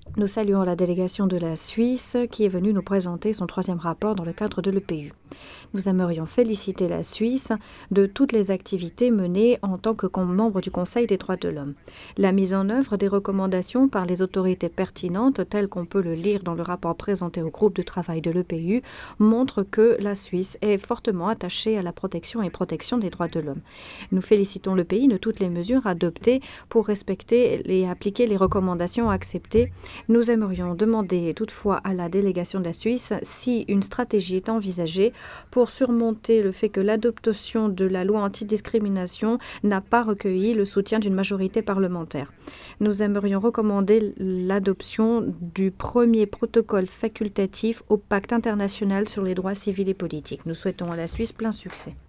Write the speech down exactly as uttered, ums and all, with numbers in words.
Nous saluons la délégation de la Suisse qui est venue nous présenter son troisième rapport dans le cadre de l'E P U. Nous aimerions féliciter la Suisse de toutes les activités menées en tant que membre du Conseil des droits de l'homme. La mise en œuvre des recommandations par les autorités pertinentes, telles qu'on peut le lire dans le rapport présenté au groupe de travail de l'E P U, montre que la Suisse est fortement attachée à la protection et protection des droits de l'homme. Nous félicitons le pays de toutes les mesures adoptées pour respecter et appliquer les recommandations acceptées. Nous aimerions demander toutefois à la délégation de la Suisse si une stratégie est envisagée pour surmonter le fait que l'adoption de la loi antidiscrimination n'a pas recueilli le soutien d'une majorité parlementaire. Nous aimerions recommander l'adoption du premier protocole facultatif au pacte international sur les droits civils et politiques. Nous souhaitons à la Suisse plein succès.